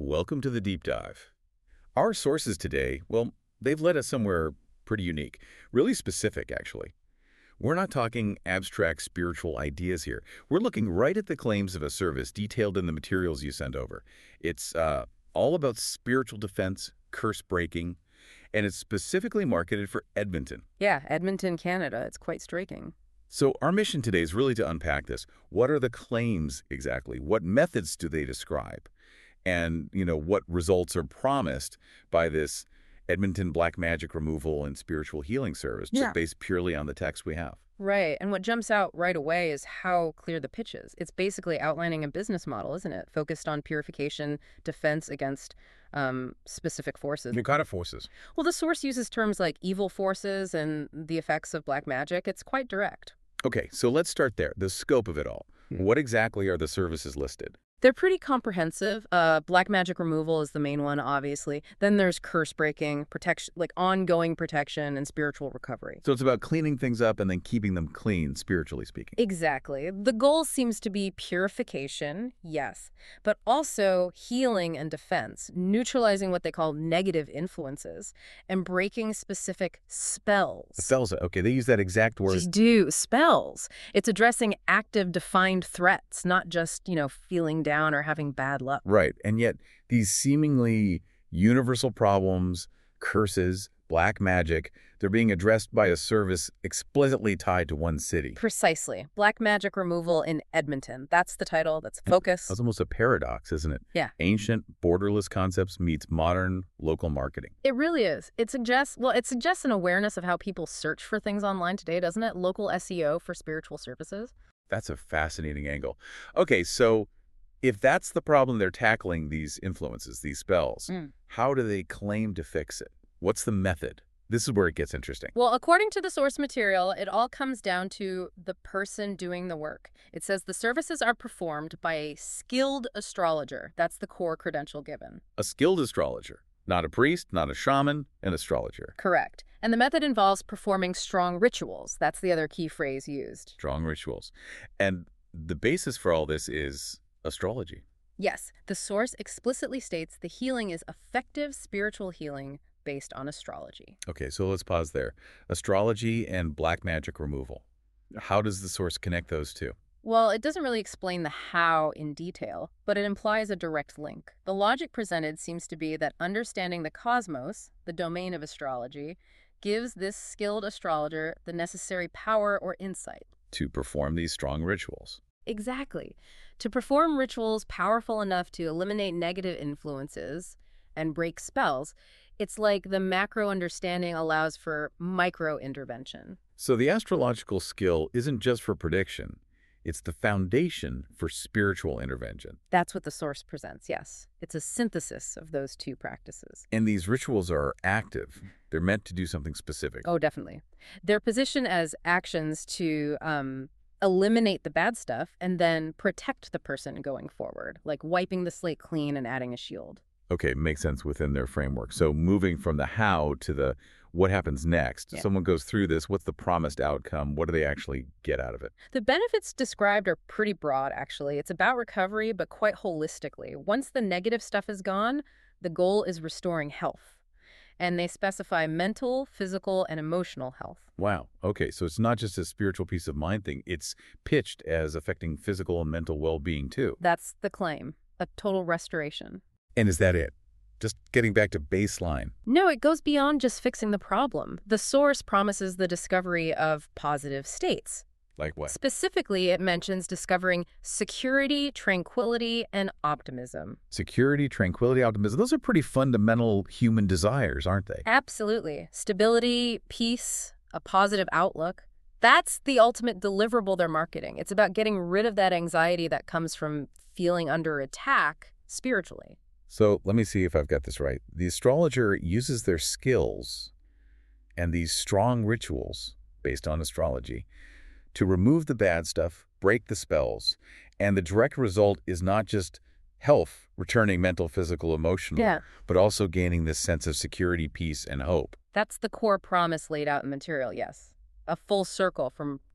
Welcome to the deep dive. Our sources today, well, they've led us somewhere pretty unique, really specific, actually. We're not talking abstract spiritual ideas here. We're looking right at the claims of a service detailed in the materials you send over. It's all about spiritual defense, curse breaking, and it's specifically marketed for Edmonton. Yeah, Edmonton, Canada. It's quite striking. So our mission today is really to unpack this. What are the claims exactly? What methods do they describe? And, what results are promised by this Edmonton Black Magic Removal and Spiritual Healing Service, just Yeah. based purely on the text we have. Right. And what jumps out right away is how clear the pitch is. It's basically outlining a business model, isn't it? Focused on purification, defense against specific forces. What kind of forces? Well, the source uses terms like evil forces and the effects of black magic. It's quite direct. Okay, so let's start there, the scope of it all. What exactly are the services listed? They're pretty comprehensive. Black magic removal is the main one, obviously. Then there's curse breaking, protection, like ongoing protection and spiritual recovery. So it's about cleaning things up and then keeping them clean, spiritually speaking. Exactly. The goal seems to be purification, yes, but also healing and defense, neutralizing what they call negative influences, and breaking specific spells. Spells, okay, they use that exact word. Just do spells. It's addressing active, defined threats, not just, feeling down or having bad luck. Right, and yet these seemingly universal problems, curses, black magic, they're being addressed by a service explicitly tied to one city. Precisely. Black magic removal in Edmonton. That's the title. That's focus. That's almost a paradox, isn't it? Yeah. Ancient, borderless concepts meets modern, local marketing. It really is. It suggests an awareness of how people search for things online today, doesn't it? Local SEO for spiritual services. That's a fascinating angle. Okay, so if that's the problem they're tackling, these influences, these spells, how do they claim to fix it? What's the method? This is where it gets interesting. Well, according to the source material, it all comes down to the person doing the work. It says the services are performed by a skilled astrologer. That's the core credential given. A skilled astrologer, not a priest, not a shaman, an astrologer. Correct. And the method involves performing strong rituals. That's the other key phrase used. Strong rituals. And the basis for all this is astrology. Yes, the source explicitly states the healing is effective spiritual healing based on astrology. Okay, so let's pause there. Astrology and black magic removal. How does the source connect those two? Well, it doesn't really explain the how in detail, but it implies a direct link. The logic presented seems to be that understanding the cosmos, the domain of astrology, gives this skilled astrologer the necessary power or insight. To perform these strong rituals. Exactly. To perform rituals powerful enough to eliminate negative influences and break spells, it's like the macro understanding allows for micro intervention. So the astrological skill isn't just for prediction. It's the foundation for spiritual intervention. That's what the source presents, yes. It's a synthesis of those two practices. And these rituals are active. They're meant to do something specific. Oh, definitely. They're positioned as actions to eliminate the bad stuff and then protect the person going forward, like wiping the slate clean and adding a shield. Okay, makes sense within their framework. So moving from the how to the what happens next. Yeah. Someone goes through this, what's the promised outcome? What do they actually get out of it? The benefits described are pretty broad, actually. It's about recovery, but quite holistically. Once the negative stuff is gone, the goal is restoring health. And they specify mental, physical, and emotional health. Wow. Okay, so it's not just a spiritual peace of mind thing. It's pitched as affecting physical and mental well-being too. That's the claim, a total restoration. And is that it? Just getting back to baseline. No, it goes beyond just fixing the problem. The source promises the discovery of positive states. Like what? Specifically, it mentions discovering security, tranquility, and optimism. Security, tranquility, optimism. Those are pretty fundamental human desires, aren't they? Absolutely. Stability, peace, a positive outlook. That's the ultimate deliverable they're marketing. It's about getting rid of that anxiety that comes from feeling under attack spiritually. So let me see if I've got this right. The astrologer uses their skills and these strong rituals based on astrology to remove the bad stuff, break the spells, and the direct result is not just health, returning mental, physical, emotional, but also gaining this sense of security, peace, and hope. That's the core promise laid out in material, yes. A full circle from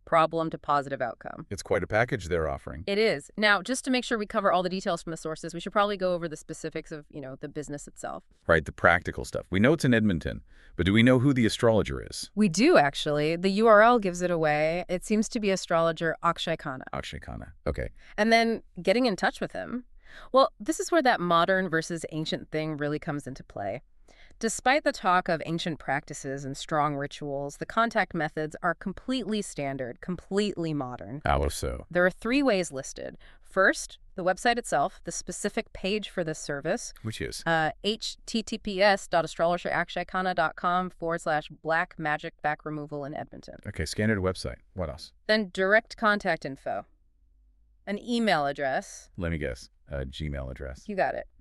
problem to positive outcome. It's quite a package they're offering. It is. Now, just to make sure we cover all the details from the sources, we should probably go over the specifics of, the business itself. Right, the practical stuff. We know it's in Edmonton, but do we know who the astrologer is? We do, actually. The URL gives it away. It seems to be astrologer Akshay Khanna. Akshay Khanna. Okay. And then getting in touch with him. Well, this is where that modern versus ancient thing really comes into play. Despite the talk of ancient practices and strong rituals, the contact methods are completely standard, completely modern. How so? There are 3 ways listed. First, the website itself, the specific page for this service. Which is? https://akshaykhanna.com/black magic back removal in Edmonton. Okay, standard website. What else? Then direct contact info. An email address. Let me guess. A Gmail address. You got it.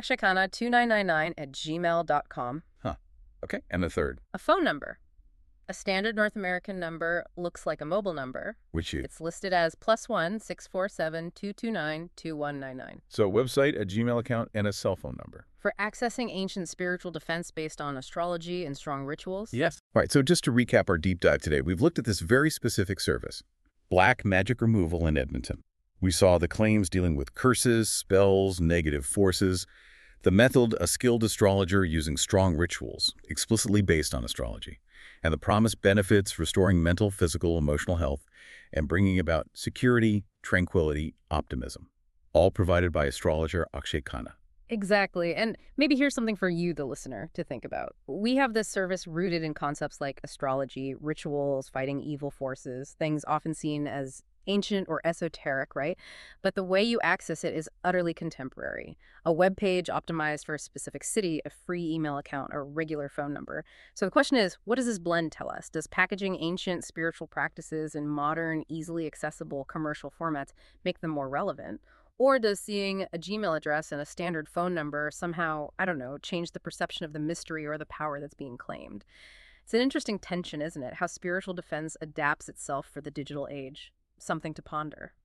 mastertrackshaykhanna2999@gmail.com. Huh. Okay, and the third? A phone number. A standard North American number, looks like a mobile number. Which is? It's listed as +1 647 229 2199. So a website, a Gmail account, and a cell phone number. For accessing ancient spiritual defense based on astrology and strong rituals? Yes. All right, so just to recap our deep dive today, we've looked at this very specific service, Black Magic Removal in Edmonton. We saw the claims dealing with curses, spells, negative forces. The method, a skilled astrologer using strong rituals, explicitly based on astrology. And the promised benefits, restoring mental, physical, emotional health, and bringing about security, tranquility, optimism. All provided by astrologer Akshay Khanna. Exactly. And maybe here's something for you, the listener, to think about. We have this service rooted in concepts like astrology, rituals, fighting evil forces, things often seen as ancient or esoteric, right? But the way you access it is utterly contemporary. A web page optimized for a specific city, a free email account, or regular phone number. So the question is, what does this blend tell us? Does packaging ancient spiritual practices in modern, easily accessible commercial formats make them more relevant? Or does seeing a Gmail address and a standard phone number somehow, I don't know, change the perception of the mystery or the power that's being claimed? It's an interesting tension, isn't it? How spiritual defense adapts itself for the digital age. Something to ponder.